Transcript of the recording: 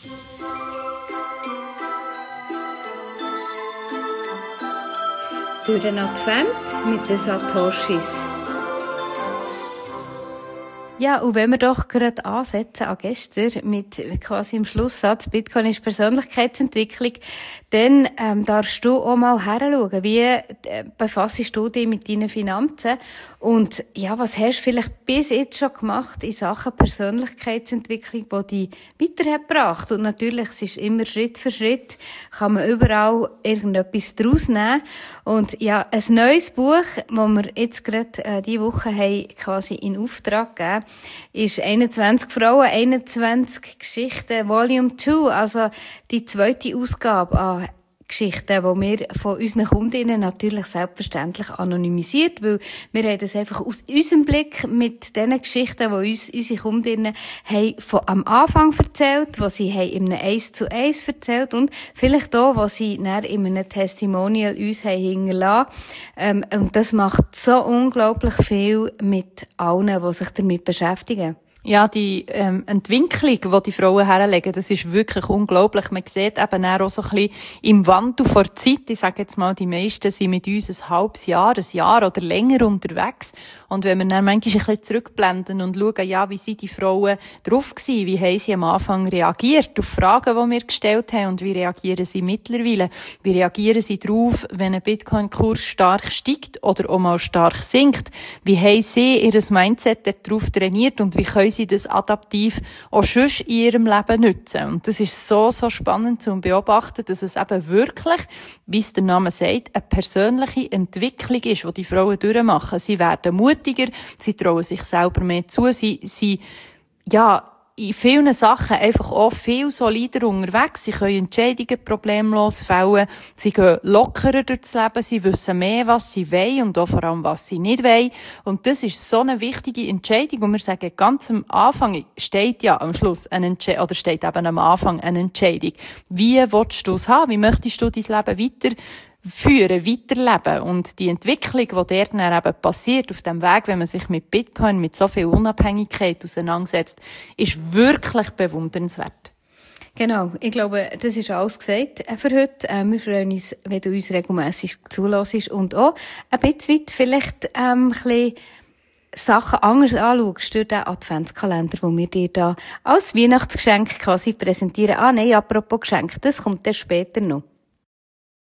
Durch den Advent mit den Satoshis. Ja, und wenn wir doch gerade ansetzen an gestern mit quasi im Schlusssatz, Bitcoin ist Persönlichkeitsentwicklung, dann darfst du auch mal heranschauen, wie befassest du dich mit deinen Finanzen und ja, was hast du vielleicht bis jetzt schon gemacht in Sachen Persönlichkeitsentwicklung, die dich weitergebracht hat. Und natürlich, es ist immer Schritt für Schritt, kann man überall irgendetwas daraus nehmen. Und ja, ein neues Buch, das wir jetzt gerade diese Woche haben quasi in Auftrag gegeben, ist 21 Frauen, 21 Geschichten, Volume 2, also die zweite Ausgabe an Geschichten, die wir von unseren Kundinnen natürlich selbstverständlich anonymisiert, weil wir haben das einfach aus unserem Blick mit den Geschichten, die uns unsere Kundinnen haben von am Anfang erzählt, was sie haben in einem 1:1 erzählt und vielleicht auch, was sie dann in einem Testimonial uns haben hinterlassen. Und das macht so unglaublich viel mit allen, die sich damit beschäftigen. Ja, die Entwicklung, die die Frauen herlegen, das ist wirklich unglaublich. Man sieht eben auch so ein bisschen im Wandel vor Zeit. Ich sage jetzt mal, die meisten sind mit uns ein halbes Jahr, ein Jahr oder länger unterwegs. Und wenn wir dann manchmal ein bisschen zurückblenden und schauen, ja, wie sind die Frauen drauf gewesen, wie haben sie am Anfang reagiert auf Fragen, die wir gestellt haben und wie reagieren sie mittlerweile? Wie reagieren sie drauf, wenn ein Bitcoin-Kurs stark steigt oder auch mal stark sinkt? Wie haben sie ihr Mindset darauf trainiert und wie können sie das adaptiv auch sonst in ihrem Leben nutzen. Und das ist so spannend zu beobachten, dass es eben wirklich, wie es der Name sagt, eine persönliche Entwicklung ist, die die Frauen durchmachen. Sie werden mutiger, sie trauen sich selber mehr zu, sie in vielen Sachen einfach auch viel solider unterwegs. Sie können Entscheidungen problemlos fällen. Sie gehen lockerer durchs Leben. Sie wissen mehr, was sie wollen und auch vor allem, was sie nicht wollen. Und das ist so eine wichtige Entscheidung. Und wir sagen, ganz am Anfang steht ja am Schluss oder steht eben am Anfang eine Entscheidung. Wie willst du es haben? Wie möchtest du dein Leben weiterleben. Und die Entwicklung, die dort dann eben passiert, auf dem Weg, wenn man sich mit Bitcoin, mit so viel Unabhängigkeit auseinandersetzt, ist wirklich bewundernswert. Genau. Ich glaube, das ist alles gesagt für heute. Wir freuen uns, wenn du uns regelmässig zulässt und auch ein bisschen weit vielleicht, ein bisschen Sachen anders anschaust durch den Adventskalender, den wir dir da als Weihnachtsgeschenk quasi präsentieren. Nein, apropos Geschenk, das kommt dann später noch.